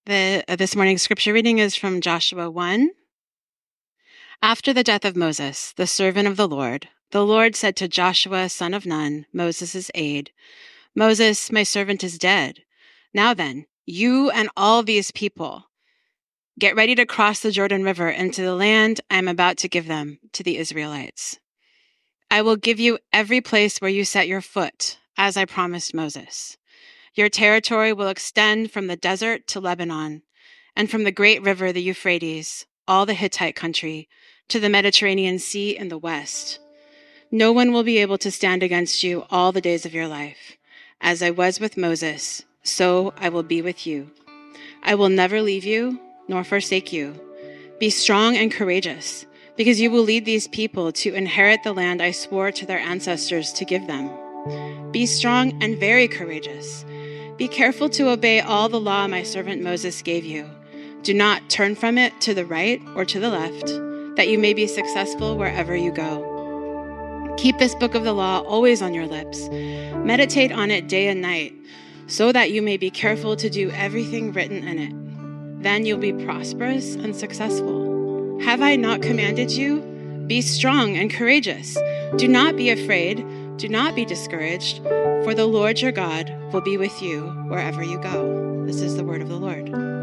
This morning's scripture reading is from Joshua 1. After the death of Moses, the servant of the Lord said to Joshua, son of Nun, Moses' aide, Moses, my servant is dead. Now then, you and all these people, get ready to cross the Jordan River into the land I am about to give them to the Israelites. I will give you every place where you set your foot, as I promised Moses. Your territory will extend from the desert to Lebanon, and from the great river, the Euphrates, all the Hittite country, to the Mediterranean Sea in the west. No one will be able to stand against you all the days of your life. As I was with Moses, so I will be with you. I will never leave you nor forsake you. Be strong and courageous, because you will lead these people to inherit the land I swore to their ancestors to give them. Be strong and very courageous. Be careful to obey all the law my servant Moses gave you. Do not turn from it to the right or to the left, that you may be successful wherever you go. Keep this book of the law always on your lips. Meditate on it day and night, so that you may be careful to do everything written in it. Then you'll be prosperous and successful. Have I not commanded you? Be strong and courageous. Do not be afraid. Do not be discouraged, for the Lord your God will be with you wherever you go. This is the word of the Lord.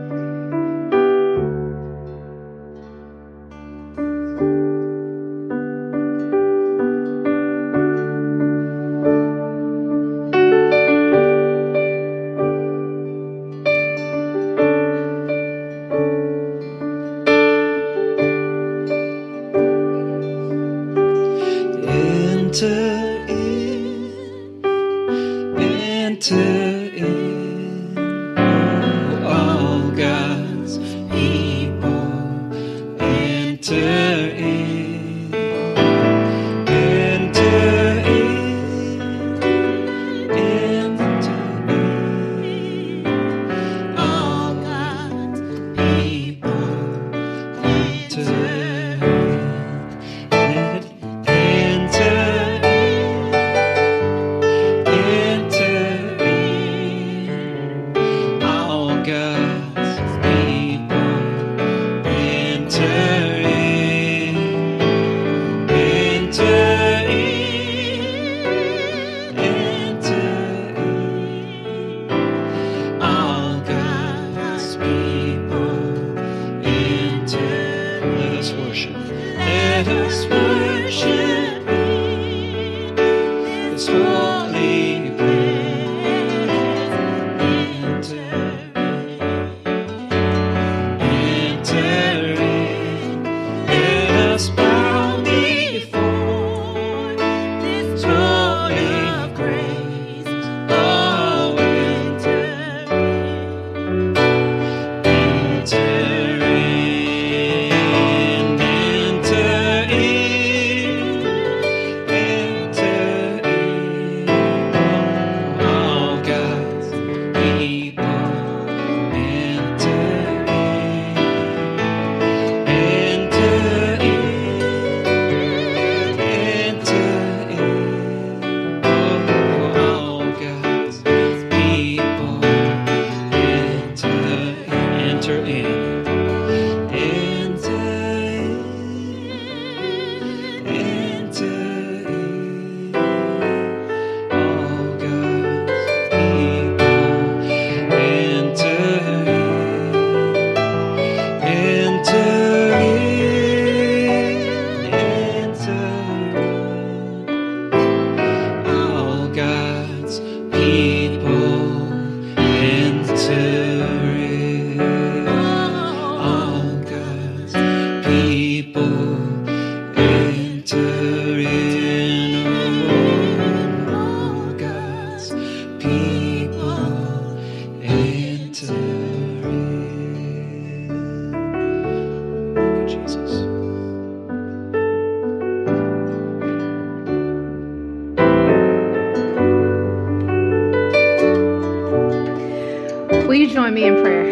Will you join me in prayer?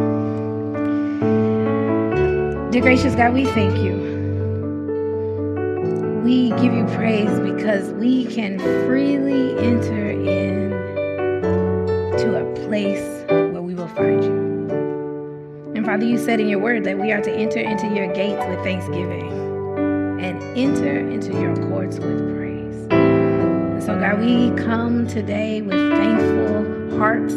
Dear gracious God, we thank you. We give you praise because we can freely enter in to a place where we will find you. Father, you said in your word that we are to enter into your gates with thanksgiving and enter into your courts with praise. And so, God, we come today with thankful hearts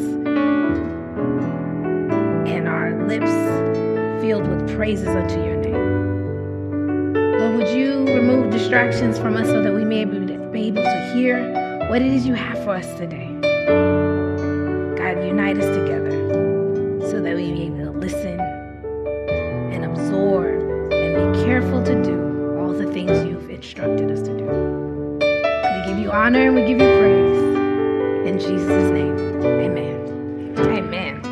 and our lips filled with praises unto your name. Lord, would you remove distractions from us so that we may be able to hear what it is you have for us today? God, unite us together so that we may be able to listen and absorb and be careful to do all the things you've instructed us to do. We give you honor and we give you praise. In Jesus' name, amen. Amen.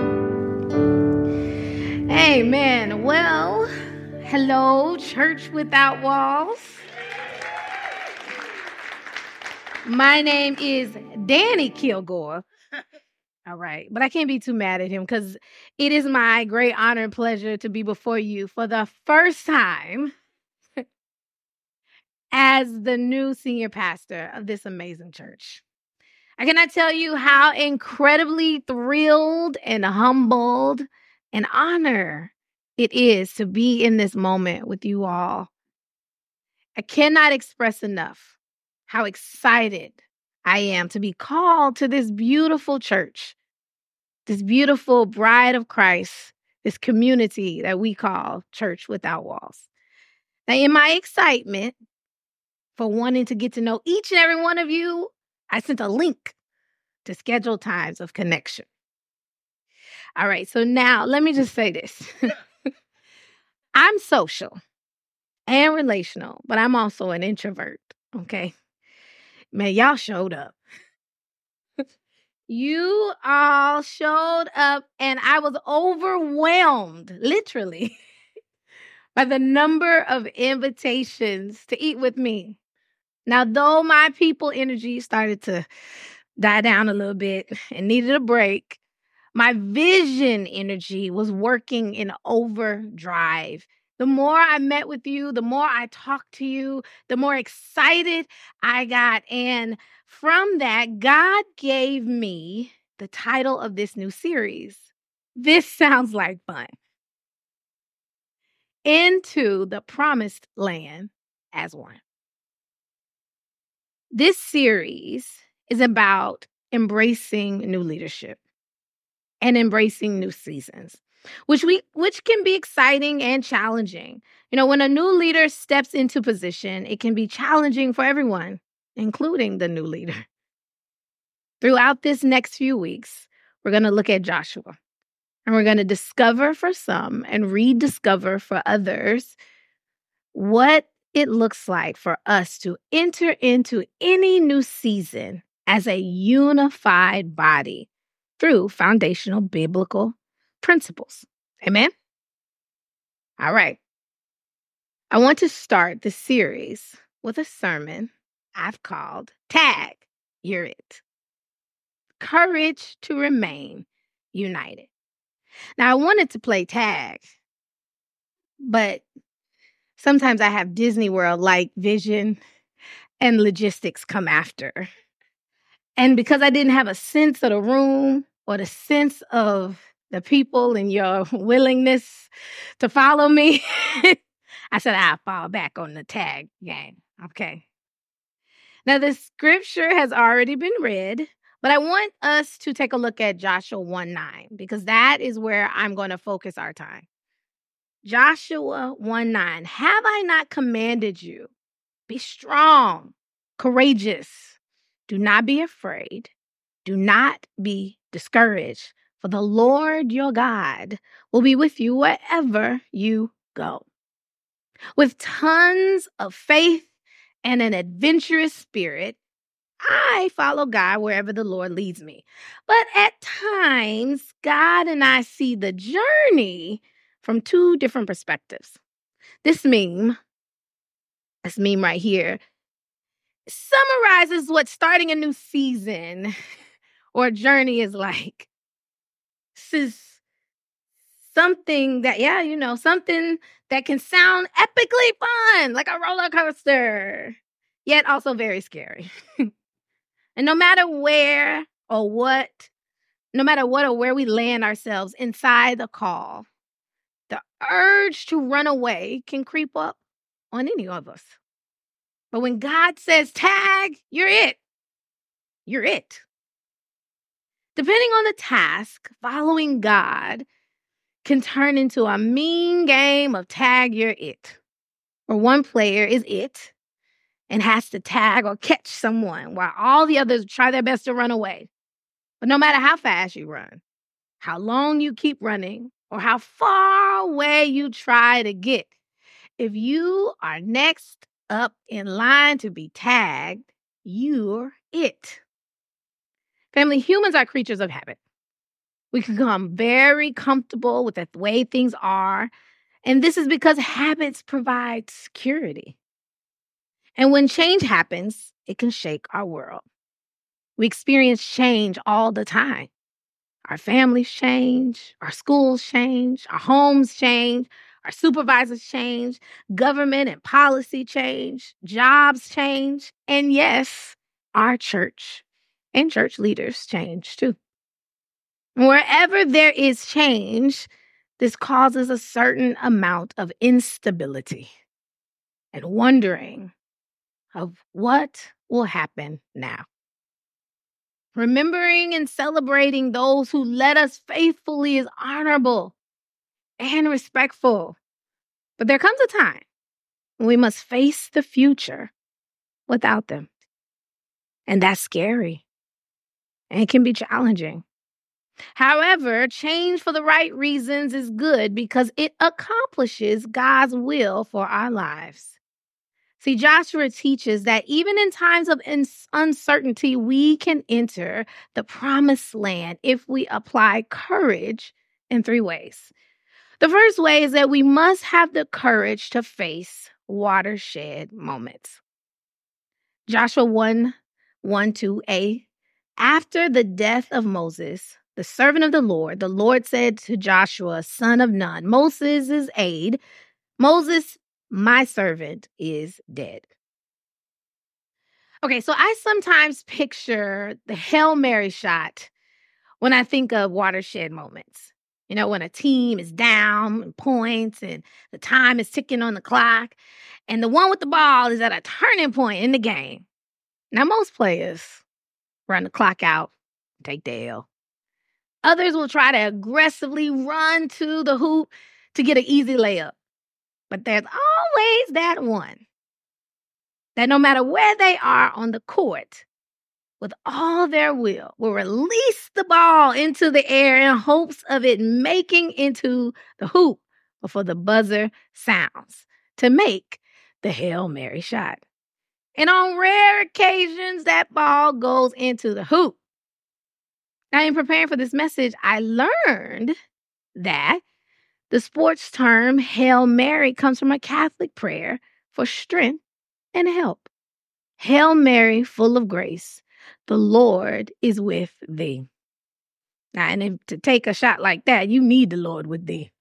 Amen. Well, hello, Church Without Walls. My name is Danny Kilgore. All right, but I can't be too mad at him because it is my great honor and pleasure to be before you for the first time as the new senior pastor of this amazing church. I cannot tell you how incredibly thrilled and humbled and honored it is to be in this moment with you all. I cannot express enough how excited I am to be called to this beautiful church, this beautiful bride of Christ, this community that we call Church Without Walls. Now, in my excitement for wanting to get to know each and every one of you, I sent a link to schedule times of connection. All right, so now let me just say this. I'm social and relational, but I'm also an introvert, okay? Man, y'all showed up. You all showed up, and I was overwhelmed, literally, by the number of invitations to eat with me. Now, though my people energy started to die down a little bit and needed a break, my vision energy was working in overdrive. The more I met with you, the more I talked to you, the more excited I got. And from that, God gave me the title of this new series. This sounds like fun. Into the Promised Land as One. This series is about embracing new leadership and embracing new seasons, which can be exciting and challenging. You know, when a new leader steps into position, it can be challenging for everyone, including the new leader. Throughout this next few weeks, we're going to look at Joshua, and we're going to discover for some and rediscover for others what it looks like for us to enter into any new season as a unified body through foundational biblical principles. Amen? All right. I want to start the series with a sermon I've called Tag, You're It. Courage to Remain United. Now, I wanted to play tag, but sometimes I have Disney World-like vision and logistics come after. And because I didn't have a sense of the room or the sense of the people and your willingness to follow me, I said, I'll fall back on the tag game. Okay. Now, the scripture has already been read, but I want us to take a look at Joshua 1:9 because that is where I'm going to focus our time. Joshua 1:9. Have I not commanded you? Be strong, courageous. Do not be afraid. Do not be discouraged, for the Lord your God will be with you wherever you go. With tons of faith and an adventurous spirit, I follow God wherever the Lord leads me. But at times, God and I see the journey from two different perspectives. This meme right here, summarizes what starting a new season or journey is like. This is something that, something that can sound epically fun, like a roller coaster, yet also very scary. And no matter what or where we land ourselves inside the call, The urge to run away can creep up on any of us. But when God says tag, you're it. You're it. Depending on the task, following God can turn into a mean game of tag, you're it. Where one player is it and has to tag or catch someone while all the others try their best to run away. But no matter how fast you run, how long you keep running, or how far away you try to get, if you are next up in line to be tagged, you're it. Family, humans are creatures of habit. We can become very comfortable with the way things are, and this is because habits provide security. And when change happens, it can shake our world. We experience change all the time. Our families change, our schools change, our homes change, our supervisors change, government and policy change, jobs change, and yes, our church and church leaders change too. Wherever there is change, this causes a certain amount of instability and wondering of what will happen now. Remembering and celebrating those who led us faithfully is honorable and respectful. But there comes a time when we must face the future without them. And that's scary and it can be challenging. However, change for the right reasons is good because it accomplishes God's will for our lives. See, Joshua teaches that even in times of uncertainty, we can enter the promised land if we apply courage in 3 ways. The first way is that we must have the courage to face watershed moments. Joshua 1:1-2a. After the death of Moses, the servant of the Lord said to Joshua, son of Nun, Moses' aide, Moses, my servant, is dead. Okay, so I sometimes picture the Hail Mary shot when I think of watershed moments. You know, when a team is down in points and the time is ticking on the clock, and the one with the ball is at a turning point in the game. Now, most players run the clock out, take the L. Others will try to aggressively run to the hoop to get an easy layup. But there's always that one that no matter where they are on the court, with all their will release the ball into the air in hopes of it making into the hoop before the buzzer sounds to make the Hail Mary shot. And on rare occasions, that ball goes into the hoop. Now, in preparing for this message, I learned that the sports term Hail Mary comes from a Catholic prayer for strength and help. Hail Mary, full of grace, the Lord is with thee. Now, and to take a shot like that, you need the Lord with thee.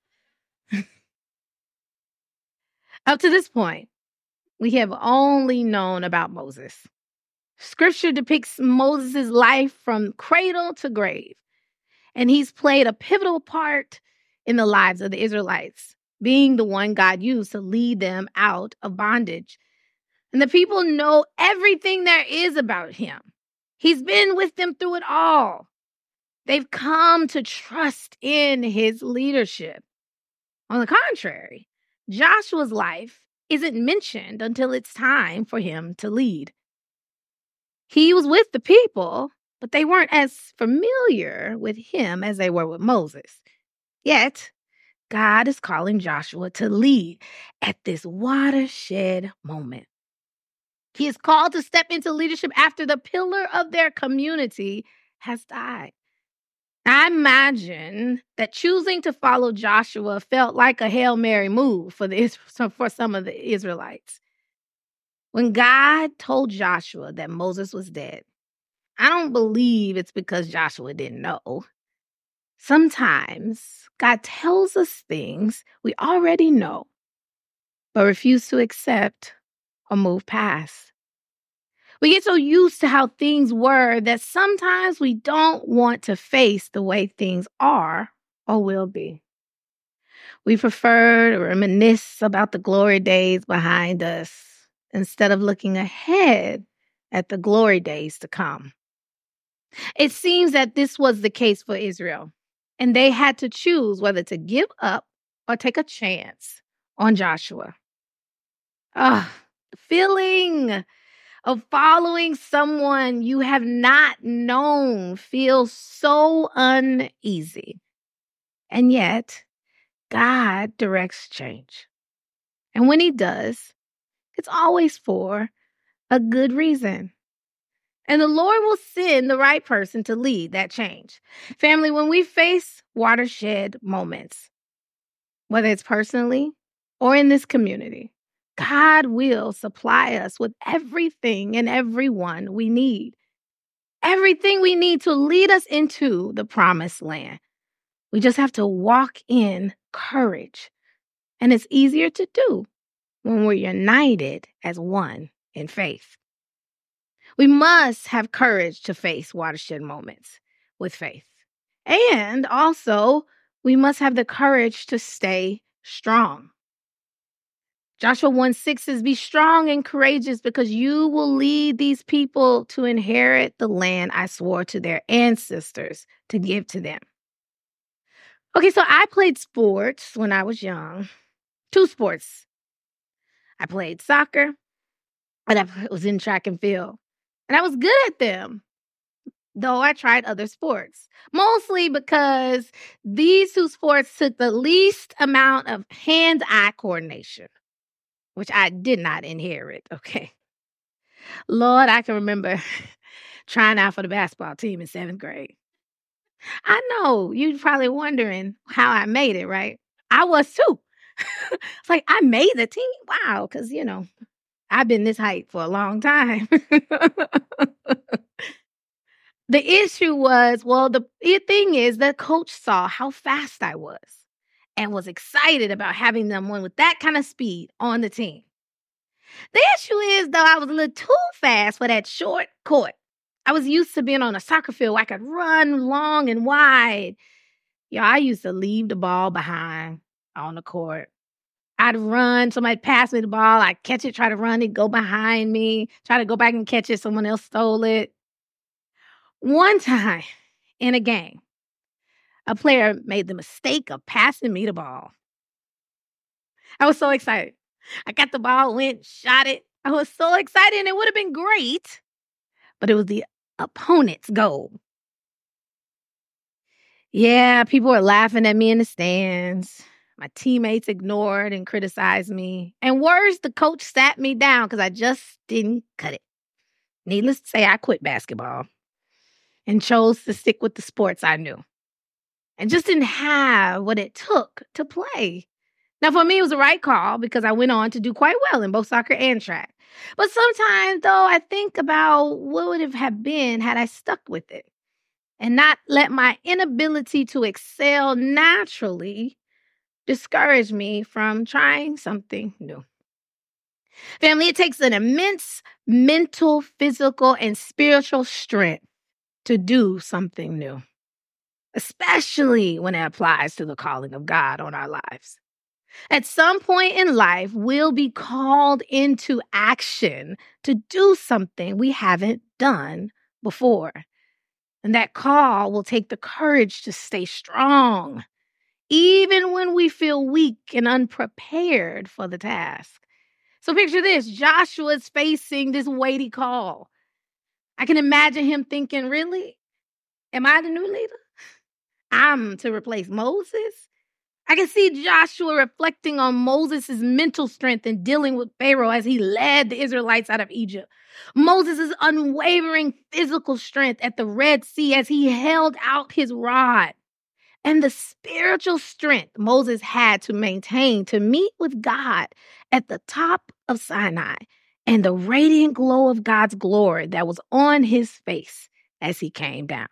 Up to this point, we have only known about Moses. Scripture depicts Moses' life from cradle to grave, and he's played a pivotal part in the lives of the Israelites, being the one God used to lead them out of bondage. And the people know everything there is about him. He's been with them through it all. They've come to trust in his leadership. On the contrary, Joshua's life isn't mentioned until it's time for him to lead. He was with the people, but they weren't as familiar with him as they were with Moses. Yet, God is calling Joshua to lead at this watershed moment. He is called to step into leadership after the pillar of their community has died. I imagine that choosing to follow Joshua felt like a Hail Mary move for some of the Israelites. When God told Joshua that Moses was dead, I don't believe it's because Joshua didn't know. Sometimes God tells us things we already know, but refuse to accept or move past. We get so used to how things were that sometimes we don't want to face the way things are or will be. We prefer to reminisce about the glory days behind us instead of looking ahead at the glory days to come. It seems that this was the case for Israel, and they had to choose whether to give up or take a chance on Joshua. The feeling of following someone you have not known feels so uneasy. And yet, God directs change. And when he does, it's always for a good reason. And the Lord will send the right person to lead that change. Family, when we face watershed moments, whether it's personally or in this community, God will supply us with everything and everyone we need. Everything we need to lead us into the promised land. We just have to walk in courage. And it's easier to do when we're united as one in faith. We must have courage to face watershed moments with faith. And also, we must have the courage to stay strong. Joshua 1:6 says, be strong and courageous because you will lead these people to inherit the land I swore to their ancestors to give to them. Okay, so I played sports when I was young. 2 sports. I played soccer and I was in track and field. And I was good at them, though I tried other sports. Mostly because these 2 sports took the least amount of hand-eye coordination, which I did not inherit, okay? Lord, I can remember trying out for the basketball team in 7th grade. I know, you're probably wondering how I made it, right? I was too. It's like, I made the team? Wow, because, I've been this height for a long time. The issue was, the thing is that coach saw how fast I was and was excited about having someone with that kind of speed on the team. The issue is, though, I was a little too fast for that short court. I was used to being on a soccer field where I could run long and wide. I used to leave the ball behind on the court. I'd run, somebody'd pass me the ball, I'd catch it, try to run it, go behind me, try to go back and catch it, someone else stole it. One time in a game, a player made the mistake of passing me the ball. I was so excited. I got the ball, went, shot it. I was so excited, and it would have been great, but it was the opponent's goal. Yeah, people were laughing at me in the stands. My teammates ignored and criticized me. And worse, the coach sat me down because I just didn't cut it. Needless to say, I quit basketball and chose to stick with the sports I knew and just didn't have what it took to play. Now, for me, it was the right call because I went on to do quite well in both soccer and track. But sometimes, though, I think about what would it have been had I stuck with it and not let my inability to excel naturally discourage me from trying something new. Family, it takes an immense mental, physical, and spiritual strength to do something new, especially when it applies to the calling of God on our lives. At some point in life, we'll be called into action to do something we haven't done before. And that call will take the courage to stay strong, even when we feel weak and unprepared for the task. So picture this, Joshua's facing this weighty call. I can imagine him thinking, really? Am I the new leader? I'm to replace Moses? I can see Joshua reflecting on Moses' mental strength in dealing with Pharaoh as he led the Israelites out of Egypt. Moses' unwavering physical strength at the Red Sea as he held out his rod. And the spiritual strength Moses had to maintain to meet with God at the top of Sinai and the radiant glow of God's glory that was on his face as he came down.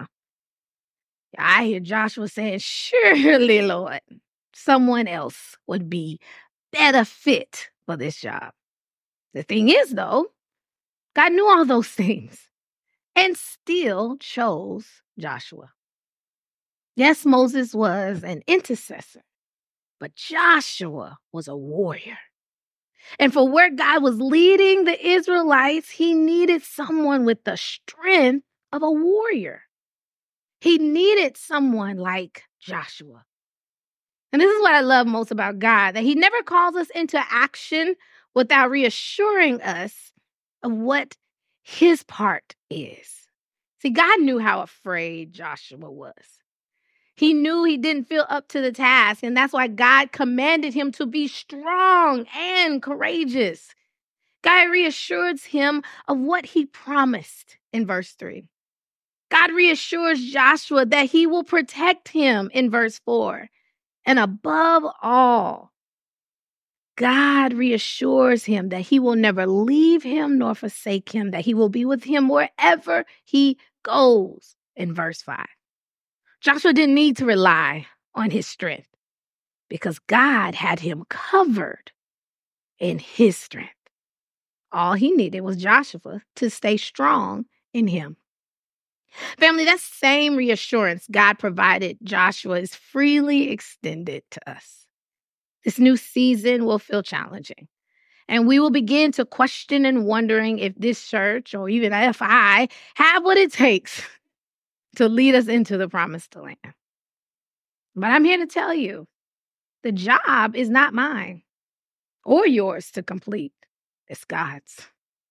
I hear Joshua saying, surely, Lord, someone else would be better fit for this job. The thing is, though, God knew all those things and still chose Joshua. Yes, Moses was an intercessor, But Joshua was a warrior. And for where God was leading the Israelites, he needed someone with the strength of a warrior. He needed someone like Joshua. And this is what I love most about God, that he never calls us into action without reassuring us of what his part is. See, God knew how afraid Joshua was. He knew he didn't feel up to the task, and that's why God commanded him to be strong and courageous. God reassures him of what he promised in verse 3. God reassures Joshua that he will protect him in verse 4. And above all, God reassures him that he will never leave him nor forsake him, that he will be with him wherever he goes in verse 5. Joshua didn't need to rely on his strength because God had him covered in his strength. All he needed was Joshua to stay strong in him. Family, that same reassurance God provided Joshua is freely extended to us. This new season will feel challenging, and we will begin to question and wondering if this church, or even if I, have what it takes to lead us into the promised land. But I'm here to tell you, the job is not mine or yours to complete. It's God's.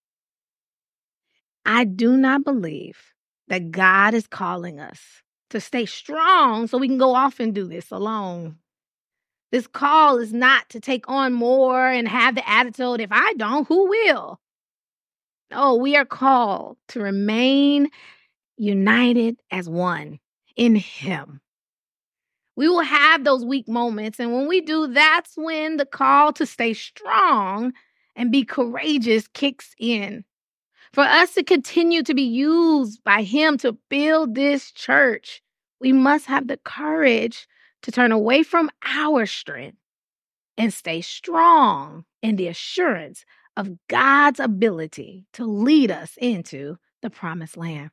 I do not believe that God is calling us to stay strong so we can go off and do this alone. This call is not to take on more and have the attitude, if I don't, who will? No, we are called to remain united as one in him. We will have those weak moments, and when we do, that's when the call to stay strong and be courageous kicks in. For us to continue to be used by him to build this church, we must have the courage to turn away from our strength and stay strong in the assurance of God's ability to lead us into the promised land.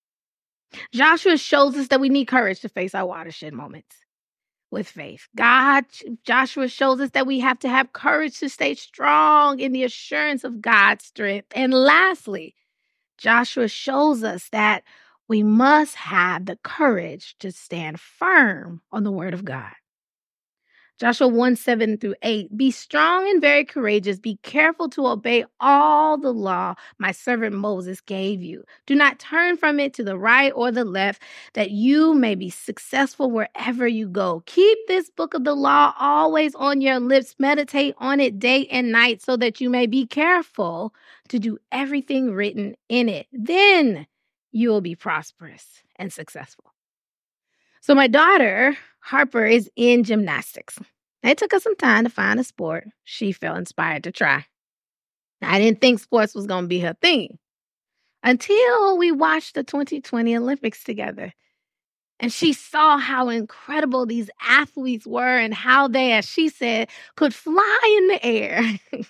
Joshua shows us that we need courage to face our watershed moments with faith. Joshua shows us that we have to have courage to stay strong in the assurance of God's strength. And lastly, Joshua shows us that we must have the courage to stand firm on the word of God. Joshua 1:7-8, be strong and very courageous. Be careful to obey all the law my servant Moses gave you. Do not turn from it to the right or the left, that you may be successful wherever you go. Keep this book of the law always on your lips. Meditate on it day and night so that you may be careful to do everything written in it. Then you will be prosperous and successful. So my daughter, Harper, is in gymnastics. It took us some time to find a sport she felt inspired to try. I didn't think sports was going to be her thing until we watched the 2020 Olympics together. And she saw how incredible these athletes were and how they, as she said, could fly in the air.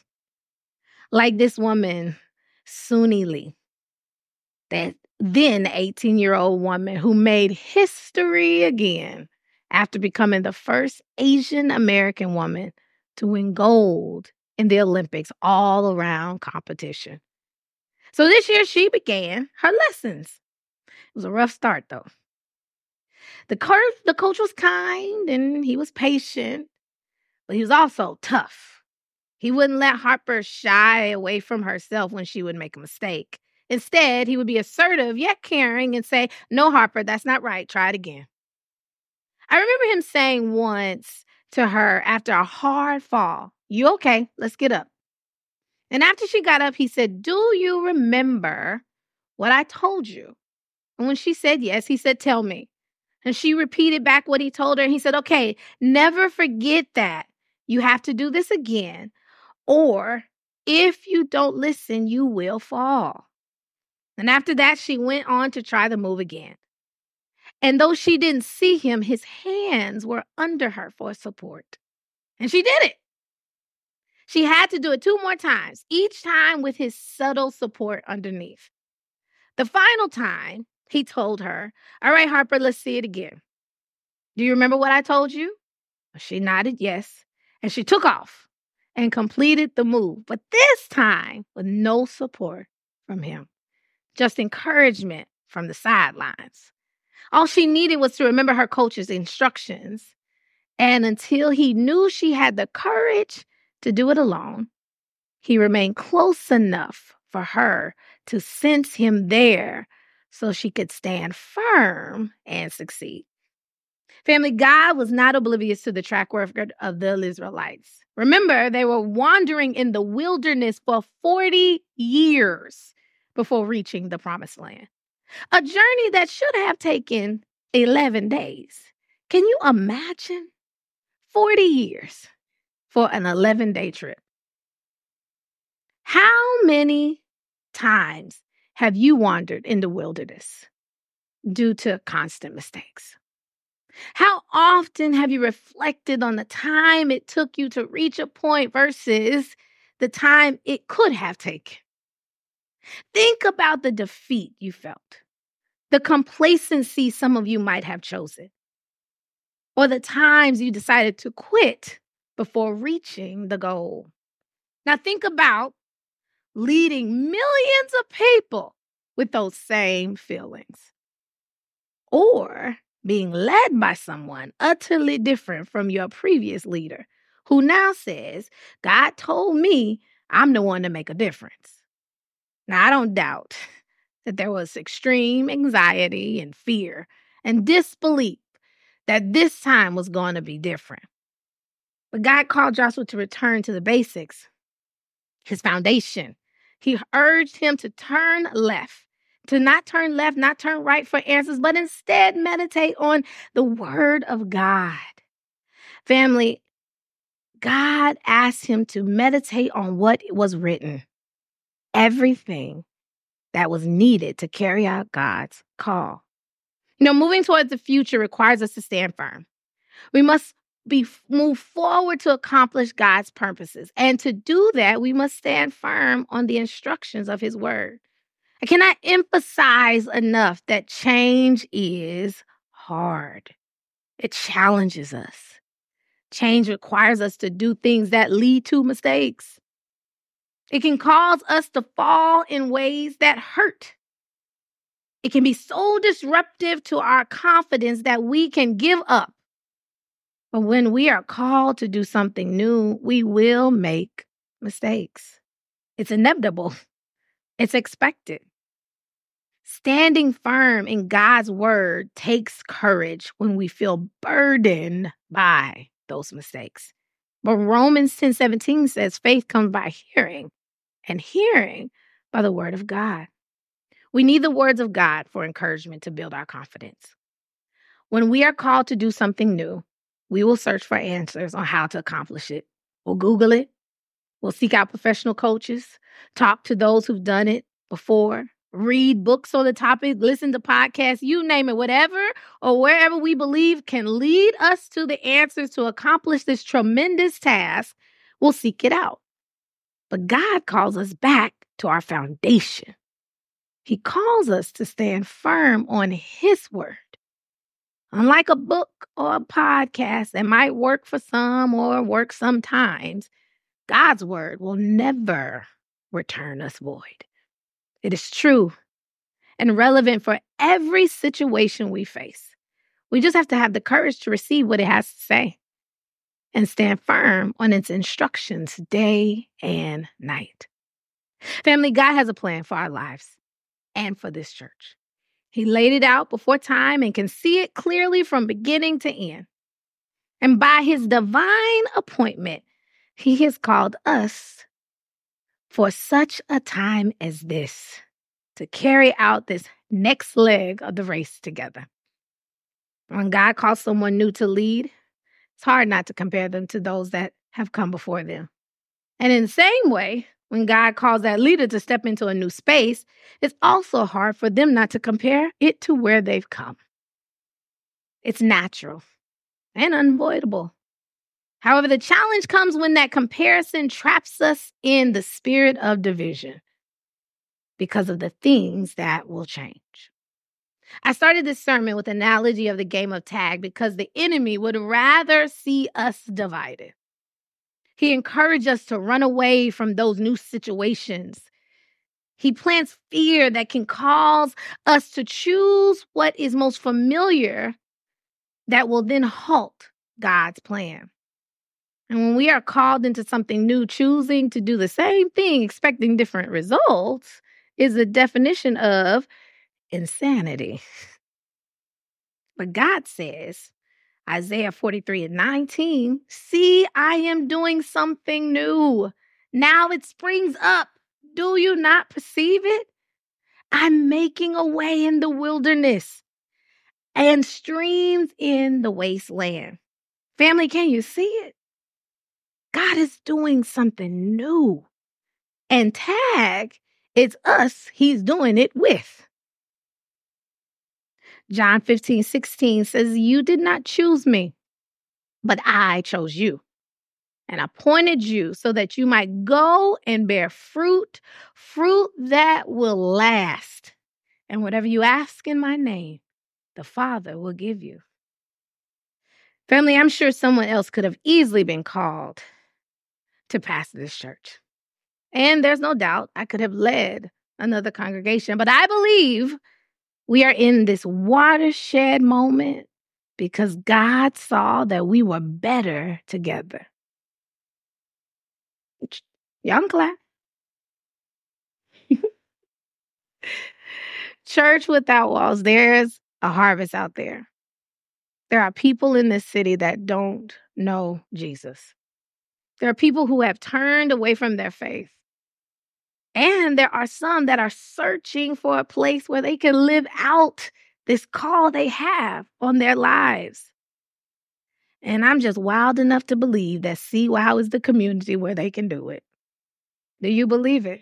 Like this woman, Suni Lee, that then 18-year-old woman who made history again after becoming the first Asian American woman to win gold in the Olympics all around competition. So this year she began her lessons. It was a rough start though. The coach was kind and he was patient, but he was also tough. He wouldn't let Harper shy away from herself when she would make a mistake. Instead, he would be assertive yet caring and say, no, Harper, that's not right. Try it again. I remember him saying once to her after a hard fall, you okay? Let's get up. And after she got up, he said, do you remember what I told you? And when she said yes, he said, tell me. And she repeated back what he told her. And he said, okay, never forget that. You have to do this again. Or if you don't listen, you will fall. And after that, she went on to try the move again. And though she didn't see him, his hands were under her for support. And she did it. She had to do it 2 more times, each time with his subtle support underneath. The final time, he told her, all right, Harper, let's see it again. Do you remember what I told you? She nodded yes, and she took off and completed the move, but this time with no support from him, just encouragement from the sidelines. All she needed was to remember her coach's instructions, and until he knew she had the courage to do it alone, he remained close enough for her to sense him there so she could stand firm and succeed. Family, God was not oblivious to the track record of the Israelites. Remember, they were wandering in the wilderness for 40 years before reaching the promised land. A journey that should have taken 11 days. Can you imagine 40 years for an 11-day trip? How many times have you wandered in the wilderness due to constant mistakes? How often have you reflected on the time it took you to reach a point versus the time it could have taken? Think about the defeat you felt, the complacency some of you might have chosen, or the times you decided to quit before reaching the goal. Now think about leading millions of people with those same feelings, or being led by someone utterly different from your previous leader who now says, God told me I'm the one to make a difference. Now, I don't doubt that there was extreme anxiety and fear and disbelief that this time was going to be different. But God called Joshua to return to the basics, his foundation. He urged him to turn left, to not turn left, not turn right for answers, but instead meditate on the word of God. Family, God asked him to meditate on what was written, everything that was needed to carry out God's call. Moving towards the future requires us to stand firm. We must move forward to accomplish God's purposes. And to do that, we must stand firm on the instructions of his word. I cannot emphasize enough that change is hard. It challenges us. Change requires us to do things that lead to mistakes. It can cause us to fall in ways that hurt. It can be so disruptive to our confidence that we can give up. But when we are called to do something new, we will make mistakes. It's inevitable. It's expected. Standing firm in God's word takes courage when we feel burdened by those mistakes. But Romans 10:17 says faith comes by hearing, and hearing by the word of God. We need the words of God for encouragement to build our confidence. When we are called to do something new, we will search for answers on how to accomplish it. We'll Google it. We'll seek out professional coaches, talk to those who've done it before, read books on the topic, listen to podcasts, you name it, whatever or wherever we believe can lead us to the answers to accomplish this tremendous task, we'll seek it out. But God calls us back to our foundation. He calls us to stand firm on his word. Unlike a book or a podcast that might work for some or work sometimes, God's word will never return us void. It is true and relevant for every situation we face. We just have to have the courage to receive what it has to say and stand firm on its instructions day and night. Family, God has a plan for our lives and for this church. He laid it out before time and can see it clearly from beginning to end. And by his divine appointment, he has called us for such a time as this to carry out this next leg of the race together. When God calls someone new to lead, it's hard not to compare them to those that have come before them. And in the same way, when God calls that leader to step into a new space, it's also hard for them not to compare it to where they've come. It's natural and unavoidable. However, the challenge comes when that comparison traps us in the spirit of division because of the things that will change. I started this sermon with an analogy of the game of tag because the enemy would rather see us divided. He encouraged us to run away from those new situations. He plants fear that can cause us to choose what is most familiar that will then halt God's plan. And when we are called into something new, choosing to do the same thing, expecting different results, is a definition of insanity. But God says, Isaiah 43:19, see, I am doing something new. Now it springs up. Do you not perceive it? I'm making a way in the wilderness and streams in the wasteland. Family, can you see it? God is doing something new. And tag, it's us he's doing it with. John 15:16 says, you did not choose me, but I chose you and appointed you so that you might go and bear fruit that will last. And whatever you ask in my name, the Father will give you. Family, I'm sure someone else could have easily been called to pastor this church. And there's no doubt I could have led another congregation, but I believe we are in this watershed moment because God saw that we were better together. Y'all can clap. Church without walls, there's a harvest out there. There are people in this city that don't know Jesus. There are people who have turned away from their faith. And there are some that are searching for a place where they can live out this call they have on their lives. And I'm just wild enough to believe that CWOW is the community where they can do it. Do you believe it?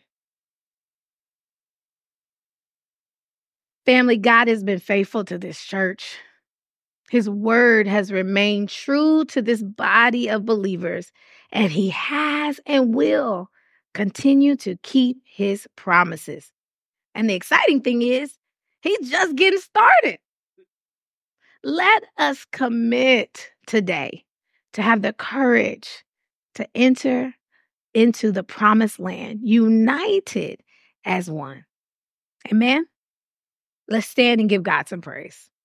Family, God has been faithful to this church. His word has remained true to this body of believers, and he has and will continue to keep his promises. And the exciting thing is, he's just getting started. Let us commit today to have the courage to enter into the promised land, united as one. Amen? Let's stand and give God some praise.